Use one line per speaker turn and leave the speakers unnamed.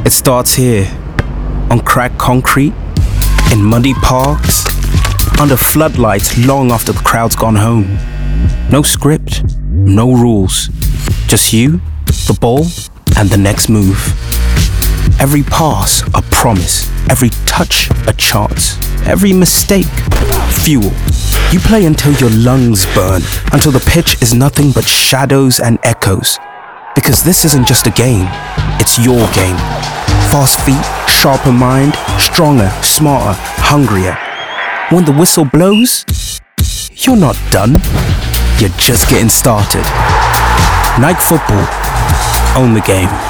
It starts here, on cracked concrete, in muddy parks, under floodlights long after the crowd's gone home. No script, no rules, just you, the ball, and the next move. Every pass a promise, every touch a chance, every mistake fuel. You play until your lungs burn, until the pitch is nothing but shadows and echoes. Because this isn't just a game, it's your game. Fast feet, sharper mind, stronger, smarter, hungrier. When the whistle blows, you're not done. You're just getting started. Nike Football. Own the game.